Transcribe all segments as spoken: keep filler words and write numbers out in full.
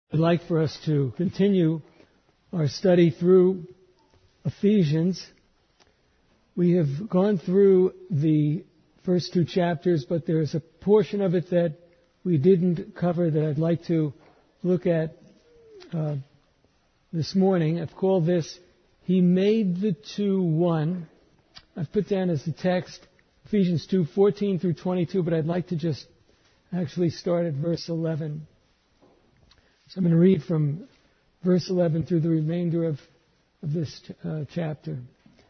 I'd like for us to continue our study through Ephesians. We have gone through the first two chapters, but there's a portion of it that we didn't cover that I'd like to look at uh, this morning. I've called this, He Made the Two One. I've put down as the text Ephesians two, fourteen through twenty-two, but I'd like to just actually start at verse eleven. So I'm going to read from verse eleven through the remainder of, of this uh, chapter.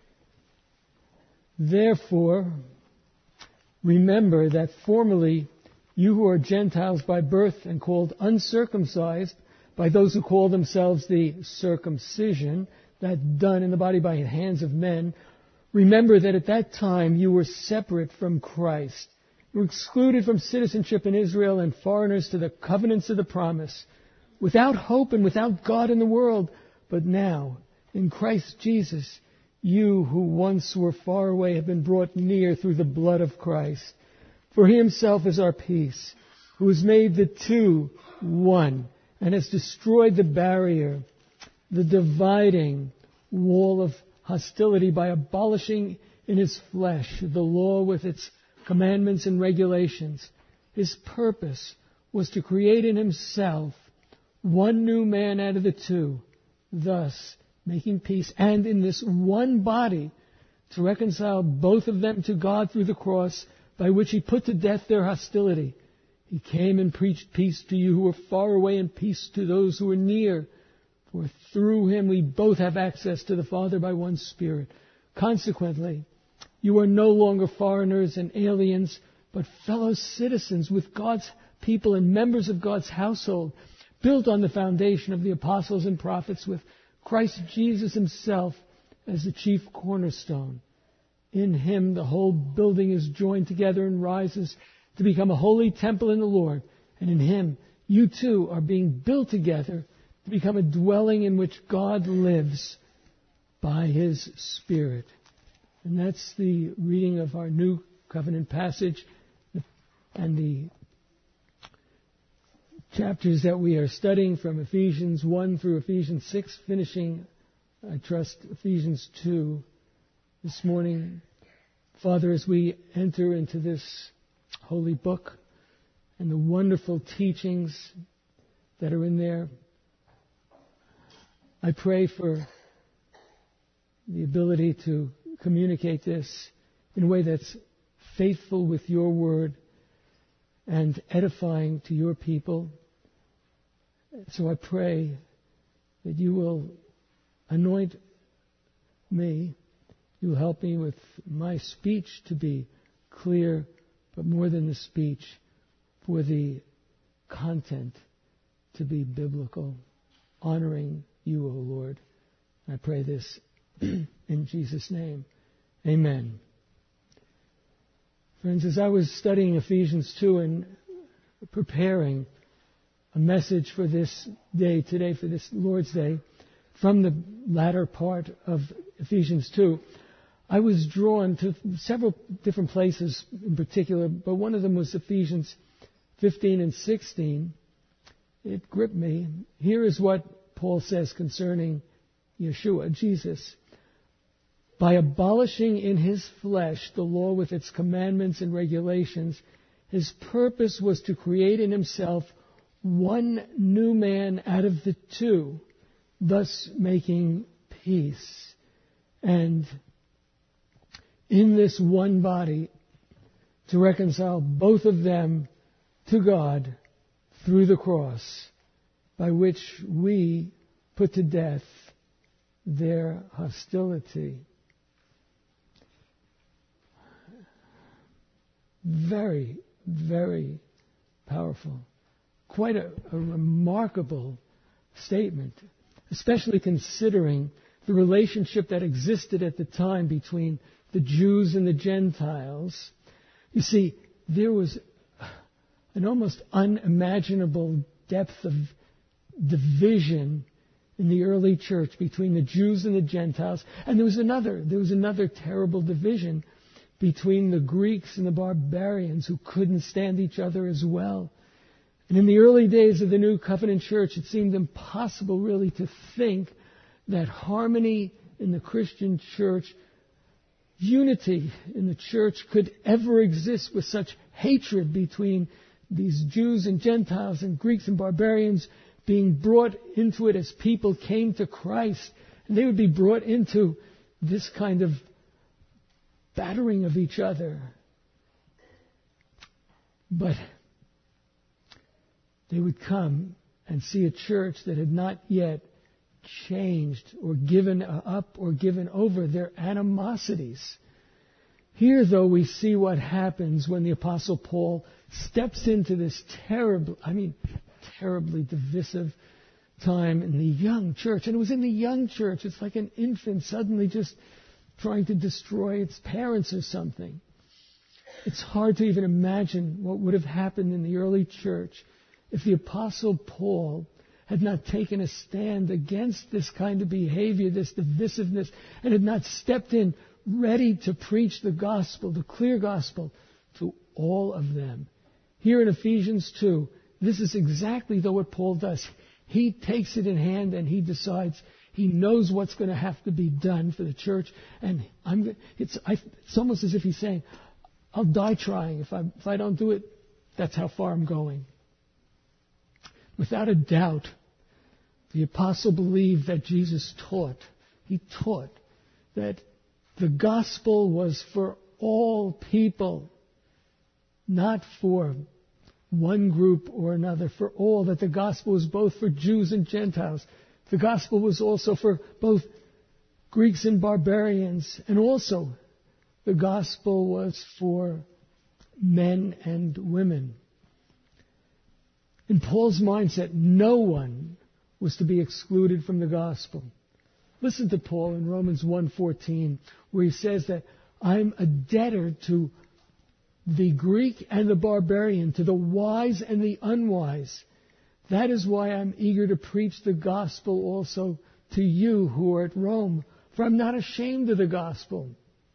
Therefore, remember that formerly you who are Gentiles by birth and called uncircumcised by those who call themselves the circumcision, that done in the body by hands of men, remember that at that time you were separate from Christ. You were excluded from citizenship in Israel and foreigners to the covenants of the promise, without hope and without God in the world. But now, in Christ Jesus, you who once were far away have been brought near through the blood of Christ. For He Himself is our peace, who has made the two one, and has destroyed the barrier, the dividing wall of hostility, by abolishing in His flesh the law with its commandments and regulations. His purpose was to create in Himself one new man out of the two, thus making peace, and in this one body to reconcile both of them to God through the cross, by which He put to death their hostility. He came and preached peace to you who are far away and peace to those who are near. For through Him we both have access to the Father by one Spirit. Consequently, you are no longer foreigners and aliens, but fellow citizens with God's people and members of God's household, built on the foundation of the apostles and prophets, with Christ Jesus Himself as the chief cornerstone. In Him the whole building is joined together and rises to become a holy temple in the Lord. And in Him you too are being built together to become a dwelling in which God lives by His Spirit. And that's the reading of our New Covenant passage and the chapters that we are studying from Ephesians one through Ephesians six, finishing, I trust, Ephesians two this morning. Father, as we enter into this holy book and the wonderful teachings that are in there, I pray for the ability to communicate this in a way that's faithful with Your word and edifying to Your people. So I pray that You will anoint me. You will help me with my speech to be clear, but more than the speech, for the content to be biblical, honoring You, O Lord. I pray this in Jesus' name. Amen. Friends, as I was studying Ephesians two and preparing a message for this day, today, for this Lord's Day, from the latter part of Ephesians two, I was drawn to several different places in particular, but one of them was Ephesians fifteen and sixteen. It gripped me. Here is what Paul says concerning Yeshua, Jesus. By abolishing in His flesh the law with its commandments and regulations, His purpose was to create in Himself one new man out of the two, thus making peace. And in this one body, to reconcile both of them to God through the cross, by which we put to death their hostility. Very, very powerful. Quite a, a remarkable statement, especially considering the relationship that existed at the time between the Jews and the Gentiles. You see, there was an almost unimaginable depth of division in the early church between the Jews and the Gentiles. And there was another, there was another terrible division between the Greeks and the barbarians, who couldn't stand each other as well. And in the early days of the New Covenant Church, it seemed impossible really to think that harmony in the Christian church, unity in the church could ever exist with such hatred between these Jews and Gentiles and Greeks and barbarians being brought into it as people came to Christ. And they would be brought into this kind of battering of each other. But they would come and see a church that had not yet changed or given up or given over their animosities. Here, though, we see what happens when the Apostle Paul steps into this terrible, I mean, terribly divisive time in the young church. And it was in the young church. It's like an infant suddenly just trying to destroy its parents or something. It's hard to even imagine what would have happened in the early church if the Apostle Paul had not taken a stand against this kind of behavior, this divisiveness, and had not stepped in ready to preach the gospel, the clear gospel, to all of them. Here in Ephesians two, this is exactly though what Paul does. He takes it in hand and he decides, he knows what's going to have to be done for the church, and I'm. It's, I, it's almost as if he's saying, I'll die trying. If I, if I don't do it, that's how far I'm going. Without a doubt, the apostle believed that Jesus taught. He taught that the gospel was for all people, not for one group or another, for all, that the gospel was both for Jews and Gentiles. The gospel was also for both Greeks and barbarians, and also the gospel was for men and women. In Paul's mindset, no one was to be excluded from the gospel. Listen to Paul in Romans one fourteen, where he says that I'm a debtor to the Greek and the barbarian, to the wise and the unwise. That is why I'm eager to preach the gospel also to you who are at Rome, for I'm not ashamed of the gospel.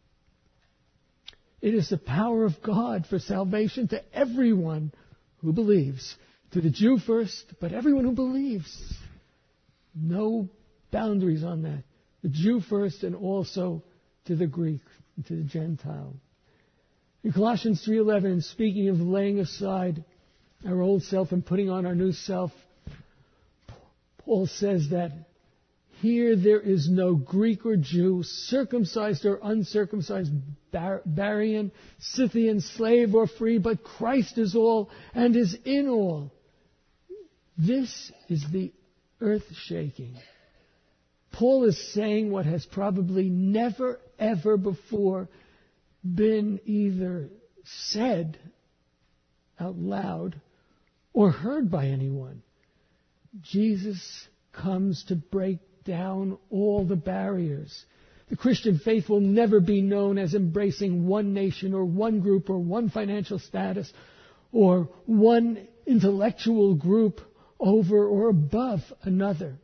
It is the power of God for salvation to everyone who believes. To the Jew first, but everyone who believes. No boundaries on that. The Jew first and also to the Greek and to the Gentile. In Colossians three eleven, speaking of laying aside our old self and putting on our new self, Paul says that here there is no Greek or Jew, circumcised or uncircumcised, bar- barbarian, Scythian, slave or free, but Christ is all and is in all. This is the earth-shaking. Paul is saying what has probably never, ever before been either said out loud or heard by anyone. Jesus comes to break down all the barriers. The Christian faith will never be known as embracing one nation or one group or one financial status or one intellectual group over or above another.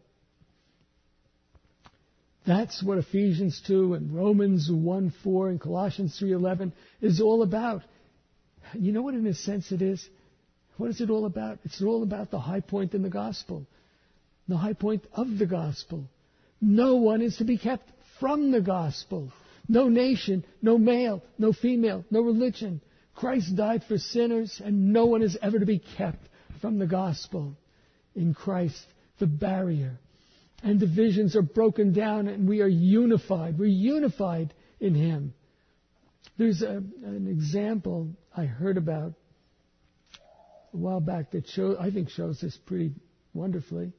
That's what Ephesians two and Romans one four and Colossians three eleven is all about. You know what in a sense it is? What is it all about? It's all about the high point in the gospel. The high point of the gospel. No one is to be kept from the gospel. No nation, no male, no female, no religion. Christ died for sinners, and no one is ever to be kept from the gospel. In Christ, the barrier and divisions are broken down, and we are unified. We're unified in Him. There's a, an example I heard about a while back that show, I think shows this pretty wonderfully.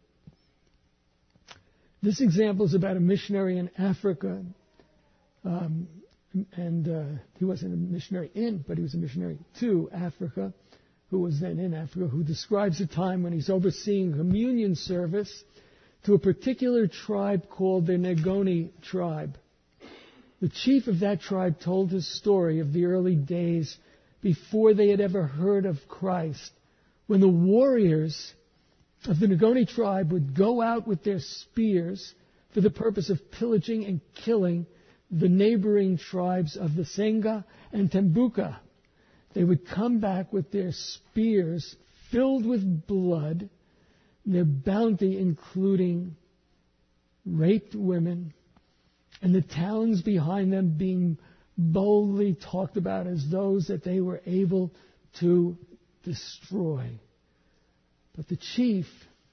This example is about a missionary in Africa, um, and uh, he wasn't a missionary in, but he was a missionary to Africa, who was then in Africa, who describes a time when he's overseeing a communion service to a particular tribe called the Ngoni tribe. The chief of that tribe told his story of the early days before they had ever heard of Christ, when the warriors of the Ngoni tribe would go out with their spears for the purpose of pillaging and killing the neighboring tribes of the Senga and Tembuka. They would come back with their spears filled with blood, their bounty including raped women, and the towns behind them being boldly talked about as those that they were able to destroy. But the chief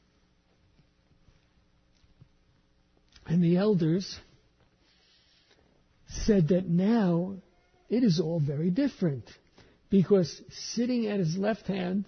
and the elders said that now it is all very different, because sitting at his left hand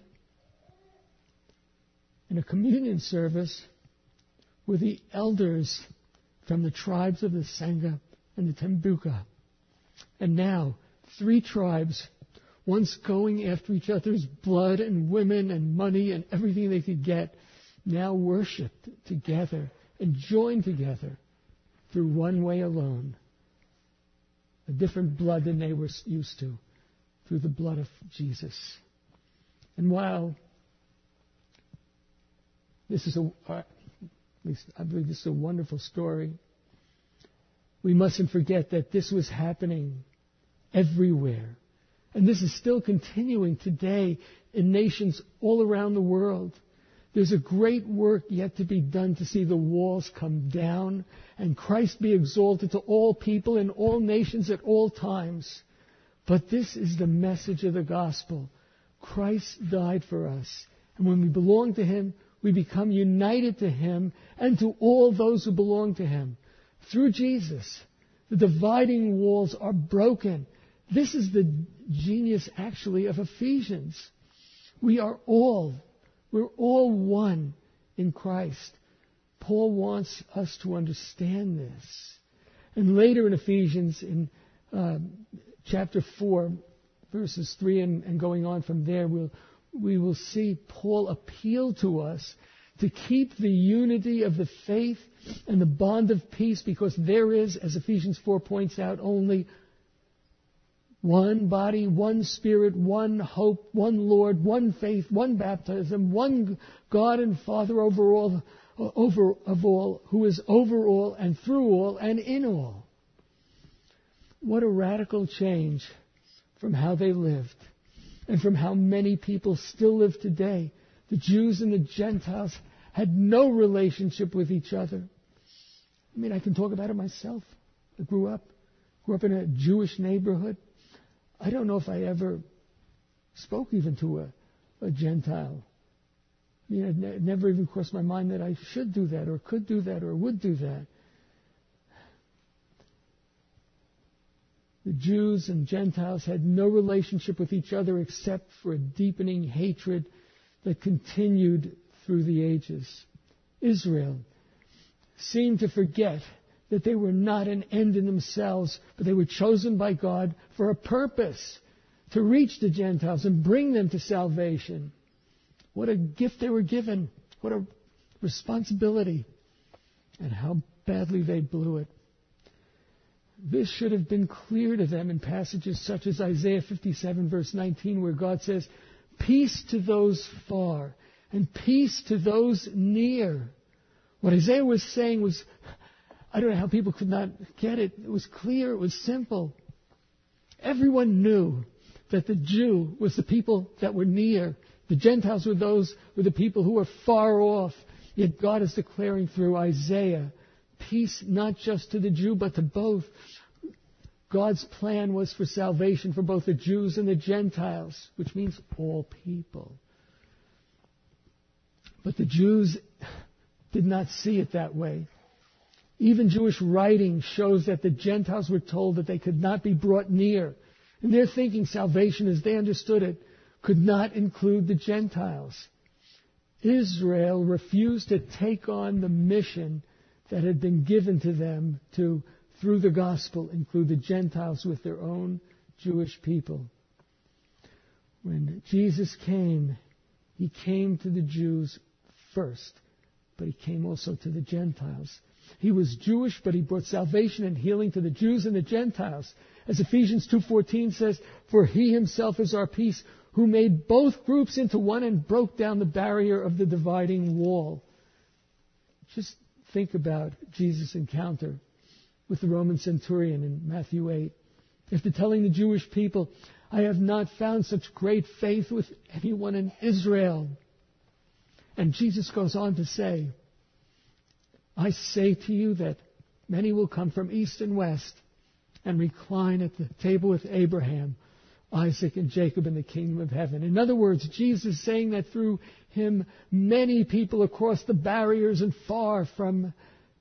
in a communion service were the elders from the tribes of the Sangha and the Tembuka. And now, three tribes, once going after each other's blood and women and money and everything they could get, now worshipped together and joined together through one way alone. A different blood than they were used to, through the blood of Jesus. And while this is a, at least I believe this is a wonderful story, we mustn't forget that this was happening everywhere. And this is still continuing today in nations all around the world. There's a great work yet to be done to see the walls come down and Christ be exalted to all people in all nations at all times. But this is the message of the gospel. Christ died for us. And when we belong to Him, we become united to Him and to all those who belong to Him. Through Jesus, the dividing walls are broken. This is the genius, actually, of Ephesians. We are all, we're all one in Christ. Paul wants us to understand this. And later in Ephesians, in uh, chapter four, verses three and, and going on from there, we'll, we will see Paul appeal to us to keep the unity of the faith and the bond of peace, because there is, as Ephesians four points out, only one body, one Spirit, one hope, one Lord, one faith, one baptism, one God and Father over all, over of all, who is over all and through all and in all. What a radical change from how they lived and from how many people still live today. The Jews and the Gentiles had no relationship with each other. I mean, I can talk about it myself. I grew up, grew up in a Jewish neighborhood. I don't know if I ever spoke even to a, a Gentile. I mean, it, ne- it never even crossed my mind that I should do that or could do that or would do that. The Jews and Gentiles had no relationship with each other except for a deepening hatred that continued through the ages. Israel seemed to forget that they were not an end in themselves, but they were chosen by God for a purpose, to reach the Gentiles and bring them to salvation. What a gift they were given. What a responsibility. And how badly they blew it. This should have been clear to them in passages such as Isaiah fifty-seven verse nineteen, where God says, "Peace to those far and peace to those near." What Isaiah was saying was, I don't know how people could not get it. It was clear. It was simple. Everyone knew that the Jew was the people that were near. The Gentiles were those were the people who were far off. Yet God is declaring through Isaiah, peace not just to the Jew, but to both. God's plan was for salvation for both the Jews and the Gentiles, which means all people. But the Jews did not see it that way. Even Jewish writing shows that the Gentiles were told that they could not be brought near. And their thinking, salvation as they understood it, could not include the Gentiles. Israel refused to take on the mission that had been given to them to, through the gospel, include the Gentiles with their own Jewish people. When Jesus came, He came to the Jews first, but He came also to the Gentiles. He was Jewish, but He brought salvation and healing to the Jews and the Gentiles. As Ephesians two fourteen says, "For He Himself is our peace, who made both groups into one and broke down the barrier of the dividing wall." Just think about Jesus' encounter with the Roman centurion in Matthew eight. After telling the Jewish people, I have not found such great faith with anyone in Israel. And Jesus goes on to say, I say to you that many will come from east and west and recline at the table with Abraham, Isaac, and Jacob in the kingdom of heaven. In other words, Jesus is saying that through him, many people across the barriers and far from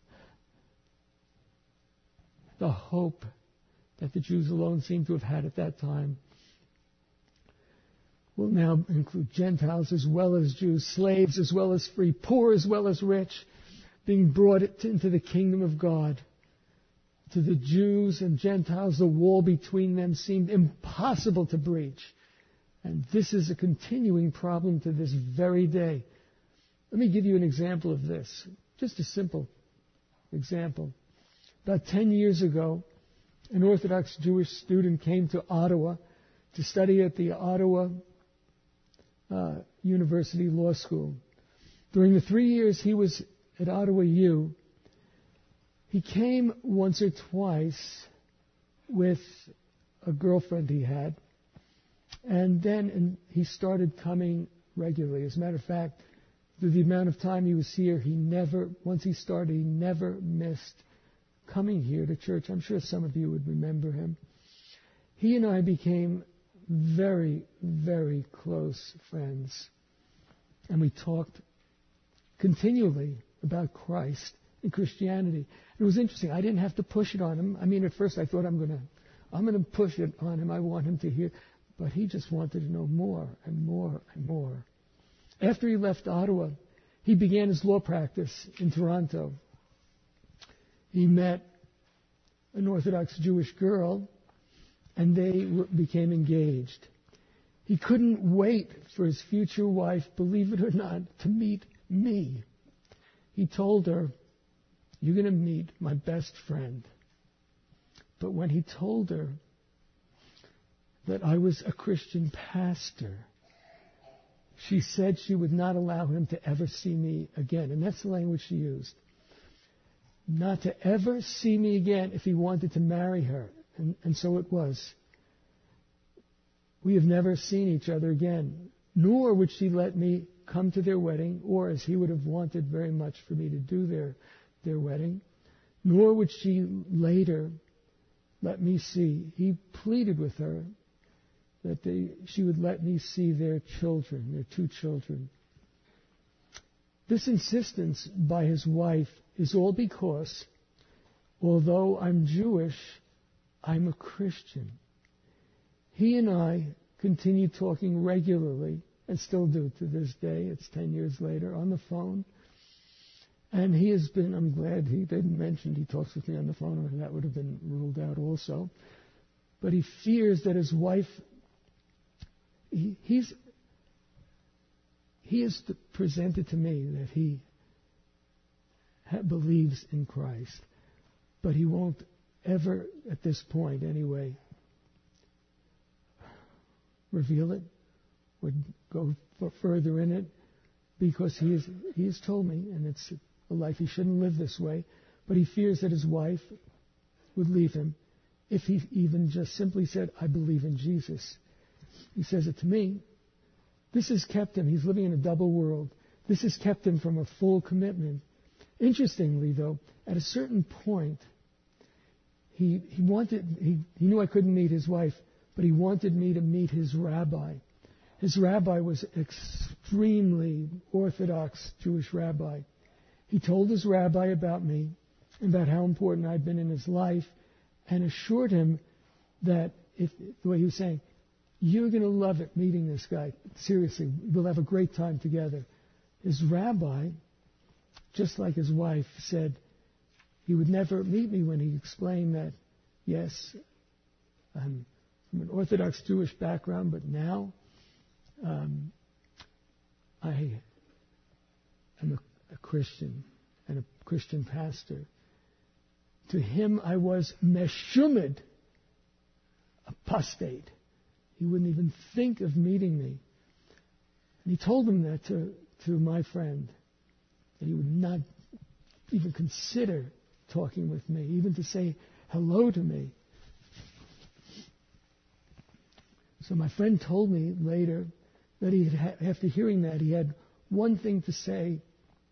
the hope that the Jews alone seem to have had at that time will now include Gentiles as well as Jews, slaves as well as free, poor as well as rich, being brought into the kingdom of God. To the Jews and Gentiles, the wall between them seemed impossible to breach. And this is a continuing problem to this very day. Let me give you an example of this. Just a simple example. About ten years ago, an Orthodox Jewish student came to Ottawa to study at the Ottawa uh, University Law School. During the three years he was at Ottawa U, he came once or twice with a girlfriend he had, and then and he started coming regularly. As a matter of fact, through the amount of time he was here, he never, once he started, he never missed coming here to church. I'm sure some of you would remember him. He and I became very, very close friends, and we talked continually about Christ and Christianity. It was interesting. I didn't have to push it on him. I mean, at first I thought I'm going to, I'm going to push it on him. I want him to hear, but he just wanted to know more and more and more. After he left Ottawa, he began his law practice in Toronto. He met an Orthodox Jewish girl, and they became engaged. He couldn't wait for his future wife, believe it or not, to meet me. He told her, you're going to meet my best friend. But when he told her that I was a Christian pastor, she said she would not allow him to ever see me again. And that's the language she used. Not to ever see me again if he wanted to marry her. And, and so it was. We have never seen each other again. Nor would she let me come to their wedding, or as he would have wanted very much for me to do their, their wedding. Nor would she later let me see. He pleaded with her that they, she would let me see their children, their two children. This insistence by his wife is all because, although I'm Jewish, I'm a Christian. He and I continue talking regularly, and still do to this day. It's ten years later, on the phone. And he has been, I'm glad he didn't mention he talks with me on the phone, or that would have been ruled out also. But he fears that his wife, he, he's, he has presented to me that he ha- believes in Christ, but he won't ever, at this point anyway, reveal it, would go further in it, because he is, he has told me, and it's a life he shouldn't live this way, but he fears that his wife would leave him if he even just simply said, I believe in Jesus. He says it to me. This has kept him. He's living in a double world. This has kept him from a full commitment. Interestingly, though, at a certain point, he, he wanted, he, he knew I couldn't meet his wife, but he wanted me to meet his rabbi. His rabbi was extremely Orthodox Jewish rabbi. He told his rabbi about me, about how important I'd been in his life, and assured him that, if the way he was saying, you're going to love it meeting this guy. Seriously, we'll have a great time together. His rabbi, just like his wife, said he would never meet me when he explained that, yes, I'm from an Orthodox Jewish background, but now Um, I am a, a Christian and a Christian pastor. To him, I was meshumid, apostate. He wouldn't even think of meeting me. And he told him that to, to my friend, that he would not even consider talking with me, even to say hello to me. So my friend told me later that he had, after hearing that, he had one thing to say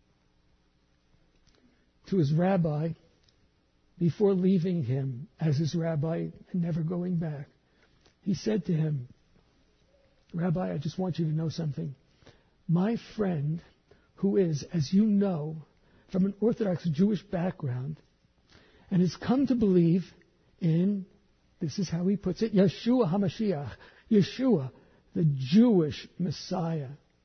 to his rabbi before leaving him as his rabbi and never going back. He said to him, "Rabbi, I just want you to know something. My friend, who is, as you know, from an Orthodox Jewish background, and has come to believe in," this is how he puts it, Yeshua HaMashiach, Yeshua, the Jewish Messiah.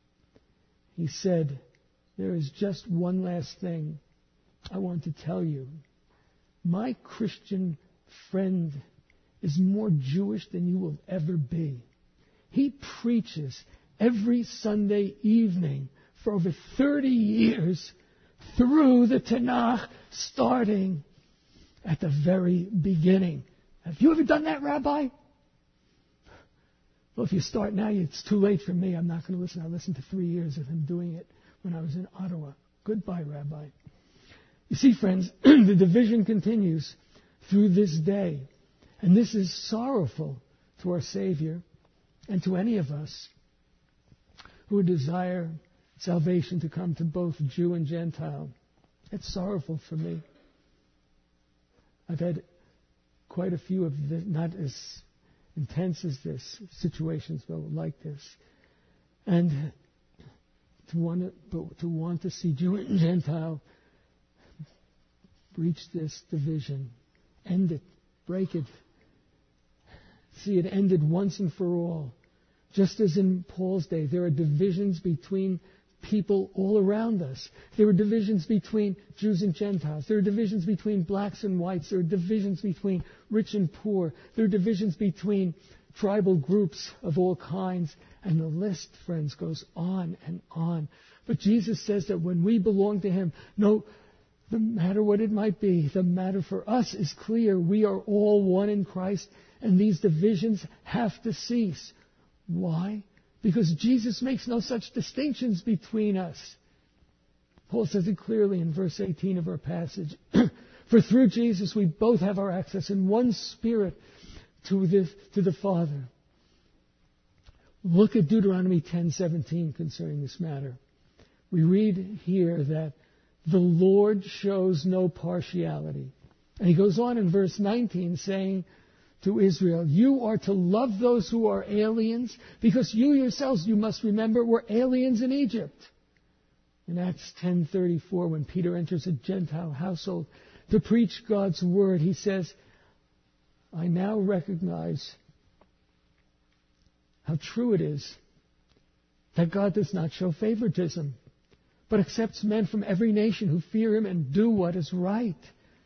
He said, "There is just one last thing I want to tell you. My Christian friend is more Jewish than you will ever be. He preaches every Sunday evening for over thirty years through the Tanakh, starting at the very beginning." Have you ever done that, Rabbi? Well, if you start now, it's too late for me. I'm not going to listen. I listened to three years of him doing it when I was in Ottawa. Goodbye, Rabbi. You see, friends, the division continues through this day. And this is sorrowful to our Savior and to any of us who desire salvation to come to both Jew and Gentile. It's sorrowful for me. I've had quite a few of the, not as intense as this, situations but like this. And to want to, but to want to see Jew and Gentile breach this division, end it, break it, see it ended once and for all. Just as in Paul's day, there are divisions between people all around us. There are divisions between Jews and Gentiles. There are divisions between blacks and whites. There are divisions between rich and poor. There are divisions between tribal groups of all kinds. And the list, friends, goes on and on. But Jesus says that when we belong to Him, no no matter what it might be, the matter for us is clear. We are all one in Christ, and these divisions have to cease. Why? Because Jesus makes no such distinctions between us. Paul says it clearly in verse eighteen of our passage. For through Jesus we both have our access in one Spirit to the, to the Father. Look at Deuteronomy ten seventeen concerning this matter. We read here that the Lord shows no partiality. And he goes on in verse nineteen saying to Israel, you are to love those who are aliens, because you yourselves, you must remember, were aliens in Egypt. In Acts ten thirty-four, when Peter enters a Gentile household to preach God's word, he says, I now recognize how true it is that God does not show favoritism, but accepts men from every nation who fear Him and do what is right.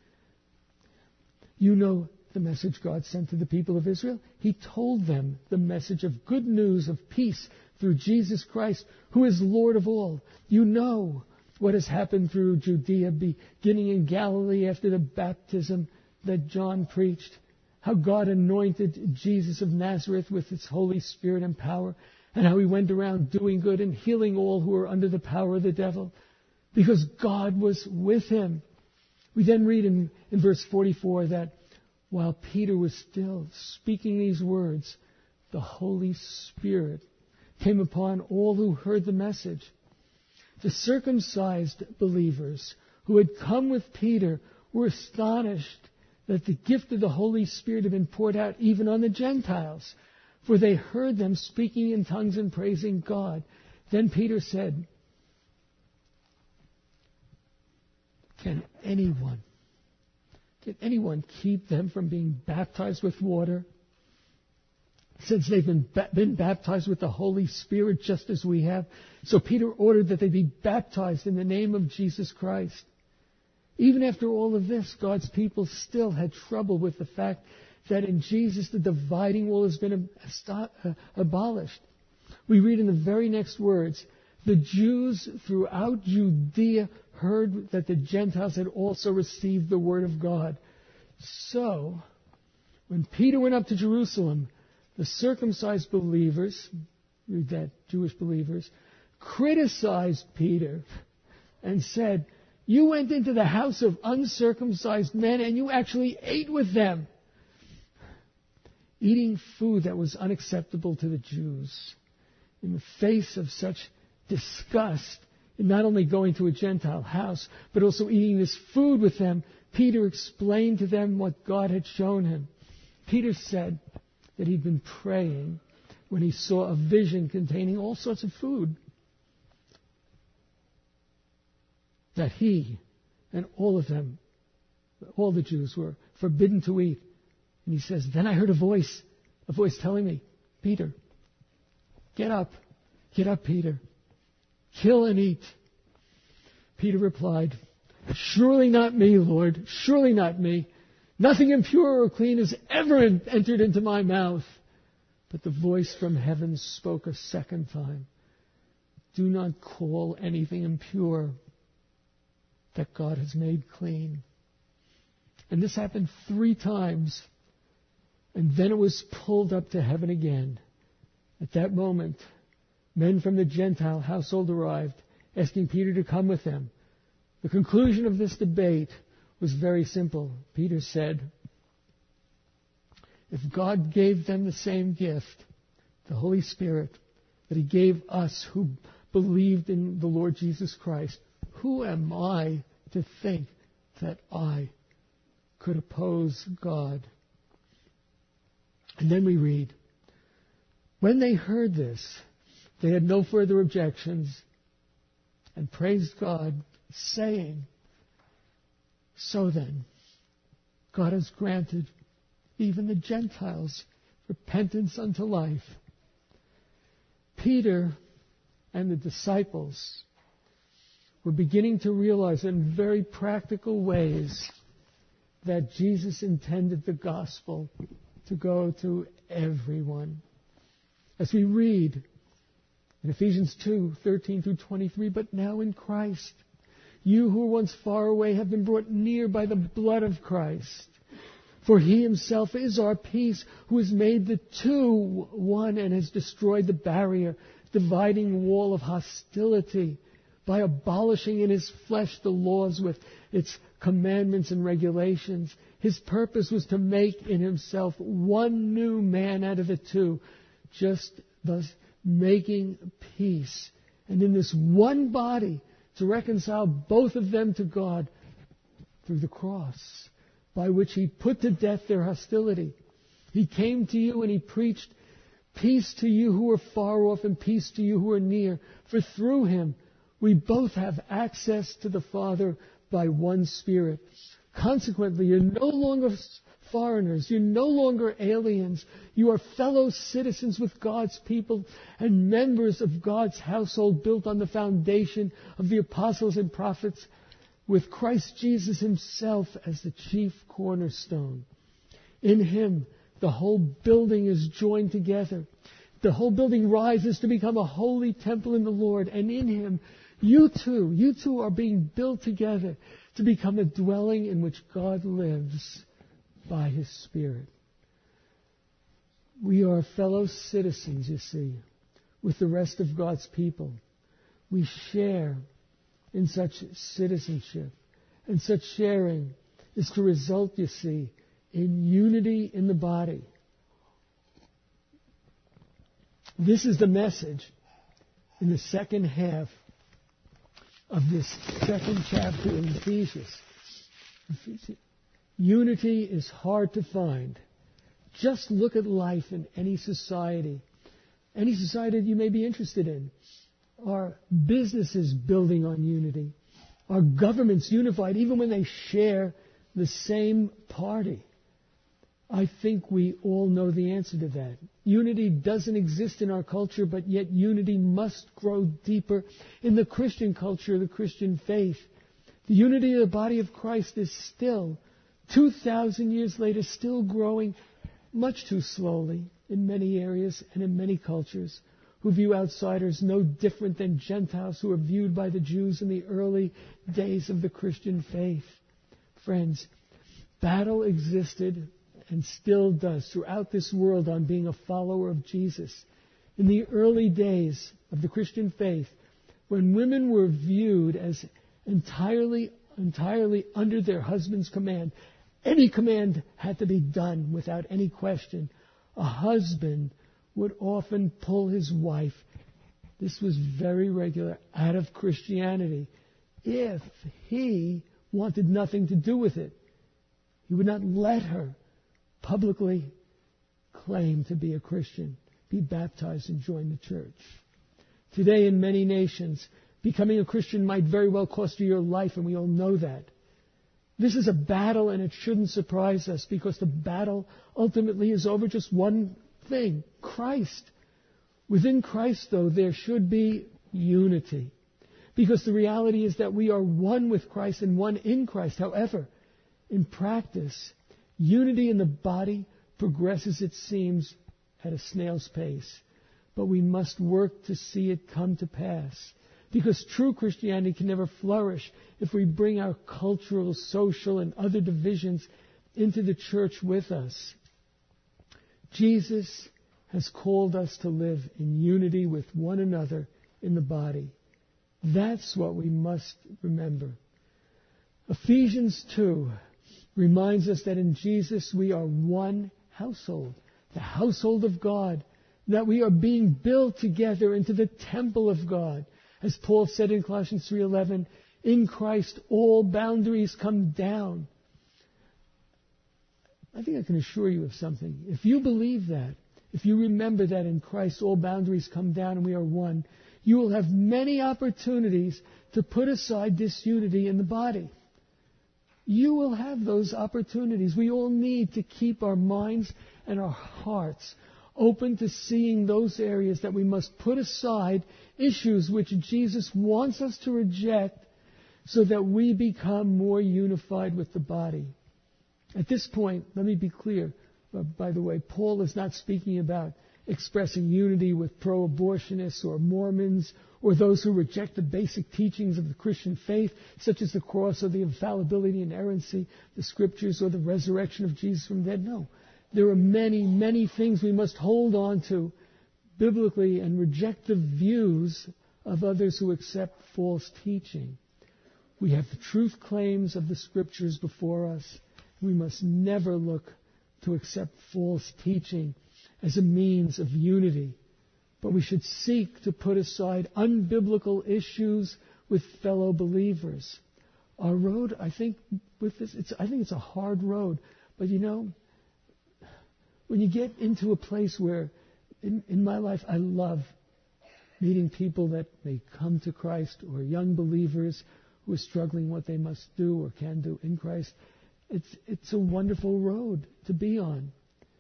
You know the message God sent to the people of Israel. He told them the message of good news of peace through Jesus Christ, who is Lord of all. You know what has happened through Judea, beginning in Galilee after the baptism that John preached, how God anointed Jesus of Nazareth with His Holy Spirit and power, and how He went around doing good and healing all who were under the power of the devil, because God was with Him. We then read in, in verse forty-four that while Peter was still speaking these words, the Holy Spirit came upon all who heard the message. The circumcised believers who had come with Peter were astonished that the gift of the Holy Spirit had been poured out even on the Gentiles, for they heard them speaking in tongues and praising God. Then Peter said, Can anyone, can anyone keep them from being baptized with water, since they've been, ba- been baptized with the Holy Spirit just as we have? So Peter ordered that they be baptized in the name of Jesus Christ. Even after all of this, God's people still had trouble with the fact that in Jesus the dividing wall has been ab- uh, abolished. We read in the very next words, the Jews throughout Judea heard that the Gentiles had also received the word of God. So, when Peter went up to Jerusalem, the circumcised believers, read that, Jewish believers, criticized Peter and said, you went into the house of uncircumcised men and you actually ate with them. eating food that was unacceptable to the Jews, in the face of such disgust, in not only going to a Gentile house, but also eating this food with them, Peter explained to them what God had shown him. Peter said that he'd been praying when he saw a vision containing all sorts of food that he and all of them, all the Jews, were forbidden to eat. And he says, then I heard a voice, a voice telling me, Peter, get up, get up, Peter, kill and eat. Peter replied, surely not me, Lord, surely not me. Nothing impure or clean has ever entered into my mouth. But the voice from heaven spoke a second time. Do not call anything impure that God has made clean. And this happened three times. And then it was pulled up to heaven again. At that moment, men from the Gentile household arrived, asking Peter to come with them. The conclusion of this debate was very simple. Peter said, if God gave them the same gift, the Holy Spirit, that He gave us who believed in the Lord Jesus Christ, who am I to think that I could oppose God? And then we read, when they heard this, they had no further objections and praised God, saying, so then, God has granted even the Gentiles repentance unto life. Peter and the disciples were beginning to realize in very practical ways that Jesus intended the gospel to go to everyone. As we read in Ephesians two, thirteen through twenty-three, but now in Christ, you who were once far away have been brought near by the blood of Christ. For He Himself is our peace, who has made the two one and has destroyed the barrier, dividing wall of hostility, by abolishing in His flesh the laws with its commandments and regulations. His purpose was to make in Himself one new man out of the two, just thus making peace. And in this one body, to reconcile both of them to God through the cross, by which He put to death their hostility. He came to you and He preached peace to you who are far off and peace to you who are near. For through Him we both have access to the Father by one Spirit. Consequently, you're no longer foreigners. You're no longer aliens. You are fellow citizens with God's people and members of God's household, built on the foundation of the apostles and prophets, with Christ Jesus Himself as the chief cornerstone. In Him, the whole building is joined together. The whole building rises to become a holy temple in the Lord. And in Him, you too, you too are being built together to become a dwelling in which God lives by His Spirit. We are fellow citizens, you see, with the rest of God's people. We share in such citizenship. And such sharing is to result, you see, in unity in the body. This is the message in the second half of this second chapter in Ephesians. Unity is hard to find. Just look at life in any society. Any society that you may be interested in. Are businesses building on unity? Are governments unified even when they share the same party? I think we all know the answer to that. Unity doesn't exist in our culture, but yet unity must grow deeper in the Christian culture, the Christian faith. The unity of the body of Christ is still, two thousand years later, still growing much too slowly in many areas and in many cultures, who view outsiders no different than Gentiles who are viewed by the Jews in the early days of the Christian faith. Friends, battle existed and still does throughout this world on being a follower of Jesus. In the early days of the Christian faith, when women were viewed as entirely, entirely under their husband's command, any command had to be done without any question. A husband would often pull his wife, this was very regular, out of Christianity if he wanted nothing to do with it. He would not let her publicly claim to be a Christian, be baptized and join the church. Today in many nations, becoming a Christian might very well cost you your life, and we all know that. This is a battle, and it shouldn't surprise us, because the battle ultimately is over just one thing, Christ. Within Christ, though, there should be unity, because the reality is that we are one with Christ and one in Christ. However, in practice, unity in the body progresses, it seems, at a snail's pace. But we must work to see it come to pass. Because true Christianity can never flourish if we bring our cultural, social, and other divisions into the church with us. Jesus has called us to live in unity with one another in the body. That's what we must remember. Ephesians two reminds us that in Jesus we are one household, the household of God, that we are being built together into the temple of God. As Paul said in Colossians three eleven, in Christ all boundaries come down. I think I can assure you of something. If you believe that, if you remember that in Christ all boundaries come down and we are one, you will have many opportunities to put aside disunity in the body. You will have those opportunities. We all need to keep our minds and our hearts open to seeing those areas that we must put aside, issues which Jesus wants us to reject, so that we become more unified with the body. At this point, let me be clear. Uh, by the way, Paul is not speaking about expressing unity with pro-abortionists or Mormons or those who reject the basic teachings of the Christian faith, such as the cross or the infallibility and inerrancy, the scriptures or the resurrection of Jesus from the dead. No. There are many, many things we must hold on to biblically and reject the views of others who accept false teaching. We have the truth claims of the scriptures before us. We must never look to accept false teaching as a means of unity. But we should seek to put aside unbiblical issues with fellow believers. Our road, I think, with this, it's, I think it's a hard road. But you know, when you get into a place where, in, in my life, I love meeting people that may come to Christ, or young believers who are struggling what they must do or can do in Christ. It's it's a wonderful road to be on.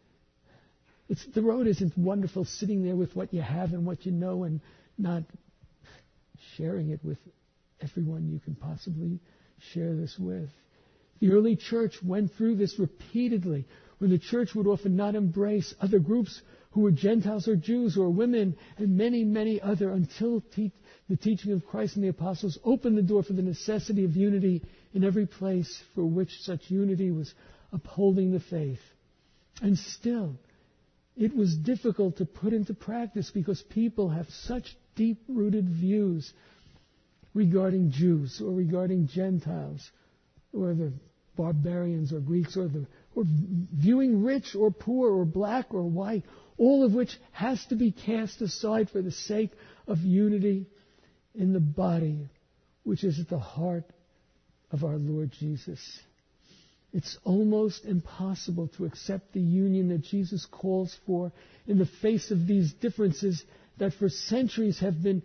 It's the road isn't wonderful sitting there with what you have and what you know and not sharing it with everyone you can possibly share this with. The early church went through this repeatedly, when the church would often not embrace other groups who were Gentiles or Jews or women and many, many other, until te- the teaching of Christ and the apostles opened the door for the necessity of unity in every place for which such unity was upholding the faith. And still, it was difficult to put into practice because people have such deep-rooted views regarding Jews or regarding Gentiles or the barbarians or Greeks or the or viewing rich or poor or black or white, all of which has to be cast aside for the sake of unity in the body, which is at the heart of our Lord Jesus. It's almost impossible to accept the union that Jesus calls for in the face of these differences that for centuries have been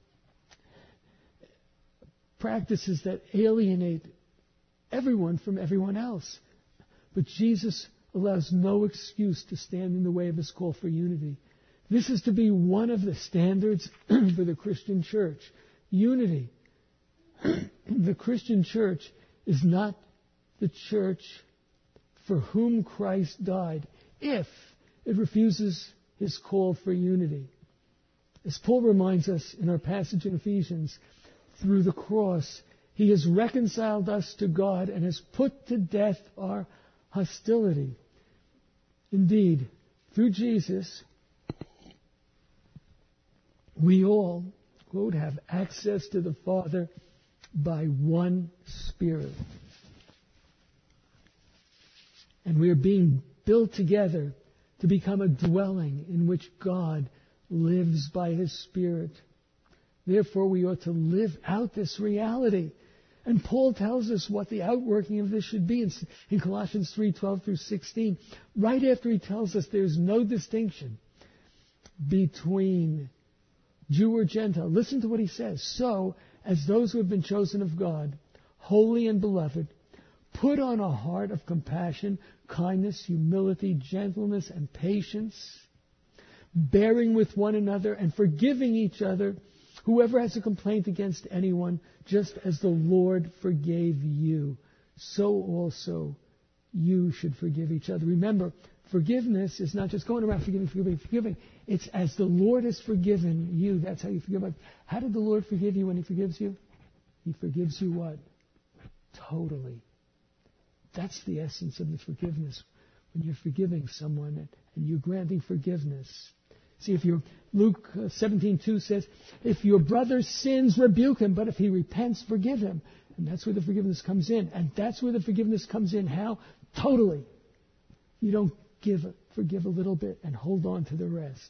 practices that alienate everyone from everyone else. But Jesus allows no excuse to stand in the way of his call for unity. This is to be one of the standards for the Christian church. Unity. The Christian church is not the church for whom Christ died if it refuses his call for unity. As Paul reminds us in our passage in Ephesians, through the cross, he has reconciled us to God and has put to death our hostility. Indeed, through Jesus, we all, quote, have access to the Father by one Spirit. And we are being built together to become a dwelling in which God lives by His Spirit. Therefore, we ought to live out this reality. And Paul tells us what the outworking of this should be in, in Colossians three, twelve through sixteen. Right after he tells us there's no distinction between Jew or Gentile. Listen to what he says. So, as those who have been chosen of God, holy and beloved, put on a heart of compassion, kindness, humility, gentleness, and patience, bearing with one another and forgiving each other. Whoever has a complaint against anyone, just as the Lord forgave you, so also you should forgive each other. Remember, forgiveness is not just going around forgiving, forgiving, forgiving. It's as the Lord has forgiven you. That's how you forgive others. How did the Lord forgive you when He forgives you? He forgives you what? Totally. That's the essence of the forgiveness. When you're forgiving someone and you're granting forgiveness. See, if you're, Luke seventeen two says, if your brother sins, rebuke him, but if he repents, forgive him. And that's where the forgiveness comes in. And that's where the forgiveness comes in. How? Totally. You don't give, forgive a little bit and hold on to the rest.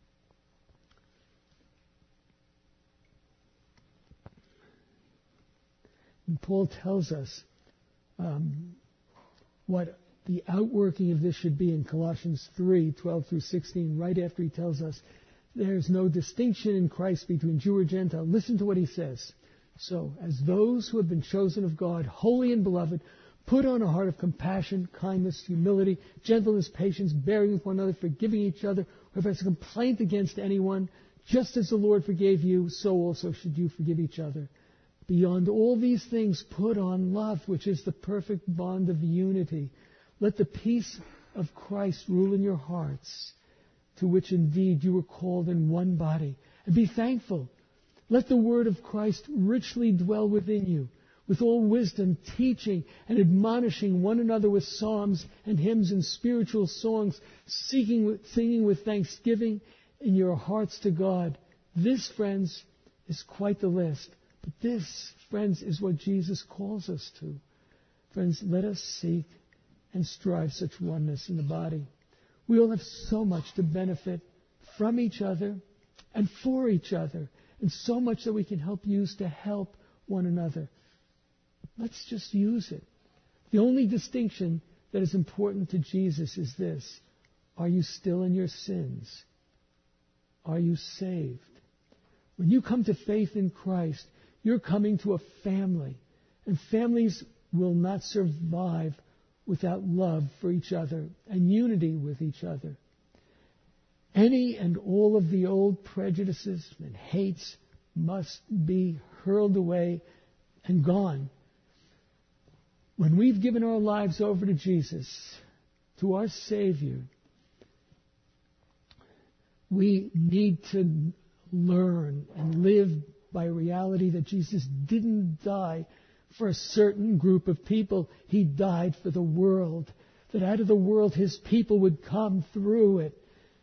And Paul tells us um, what the outworking of this should be in Colossians three, twelve through sixteen, right after he tells us there's no distinction in Christ between Jew or Gentile. Listen to what he says. So, as those who have been chosen of God, holy and beloved, put on a heart of compassion, kindness, humility, gentleness, patience, bearing with one another, forgiving each other. Whoever has a complaint against anyone, just as the Lord forgave you, so also should you forgive each other. Beyond all these things, put on love, which is the perfect bond of unity. Let the peace of Christ rule in your hearts, to which indeed you were called in one body. And be thankful. Let the word of Christ richly dwell within you, with all wisdom, teaching and admonishing one another with psalms and hymns and spiritual songs, seeking with, singing with thanksgiving in your hearts to God. This, friends, is quite the list. But this, friends, is what Jesus calls us to. Friends, let us seek and strive such oneness in the body. We all have so much to benefit from each other and for each other, and so much that we can help use to help one another. Let's just use it. The only distinction that is important to Jesus is this: are you still in your sins? Are you saved? When you come to faith in Christ, you're coming to a family, and families will not survive without love for each other and unity with each other. Any and all of the old prejudices and hates must be hurled away and gone. When we've given our lives over to Jesus, to our Savior, we need to learn and live by reality that Jesus didn't die for a certain group of people. He died for the world, that out of the world His people would come through it.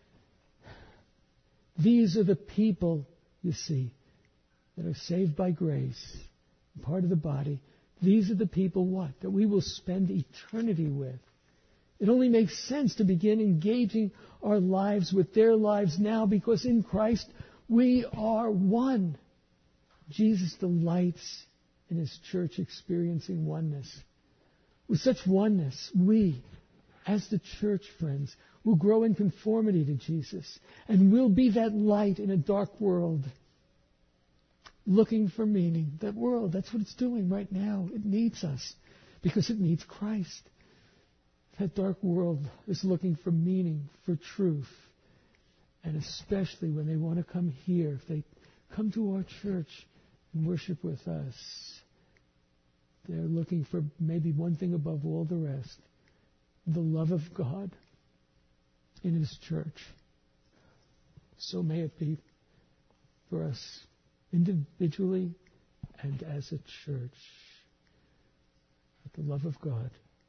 These are the people, you see, that are saved by grace, part of the body. These are the people, what? That we will spend eternity with. It only makes sense to begin engaging our lives with their lives now, because in Christ we are one. Jesus delights in His church experiencing oneness. With such oneness, we, as the church, friends, will grow in conformity to Jesus, and will be that light in a dark world, looking for meaning. That world, that's what it's doing right now. It needs us, because it needs Christ. That dark world is looking for meaning, for truth, and especially when they want to come here, if they come to our church and worship with us, they're looking for maybe one thing above all the rest: the love of God in His church. So may it be for us individually and as a church, that the love of God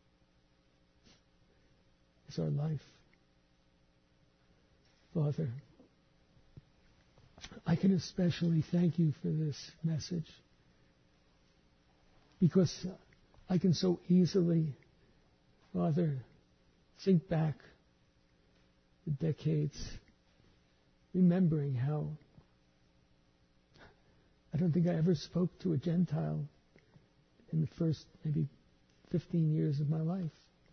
is our life. Father, I can especially thank You for this message, because I can so easily, Father, think back the decades, remembering how I don't think I ever spoke to a Gentile in the first maybe fifteen years of my life.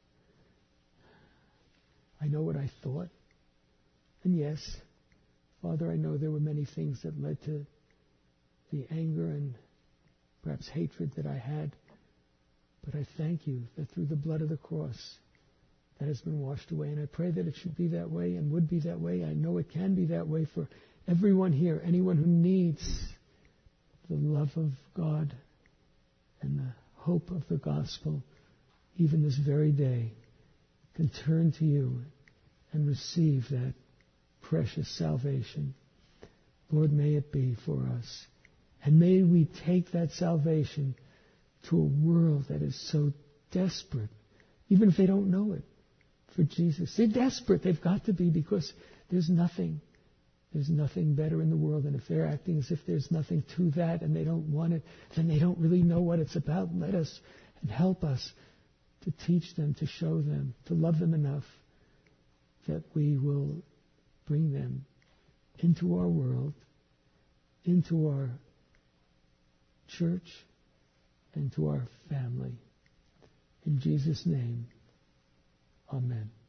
I know what I thought. And yes, Father, I know there were many things that led to the anger and perhaps hatred that I had. But I thank you that through the blood of the cross, that has been washed away. And I pray that it should be that way and would be that way. I know it can be that way for everyone here, anyone who needs the love of God and the hope of the gospel, even this very day, can turn to you and receive that precious salvation. Lord, may it be for us. And may we take that salvation to a world that is so desperate, even if they don't know it, for Jesus. They're desperate. They've got to be, because there's nothing. There's nothing better in the world. And if they're acting as if there's nothing to that and they don't want it, then they don't really know what it's about. Let us and help us to teach them, to show them, to love them enough that we will bring them into our world, into our church, and to our family. In Jesus' name, amen.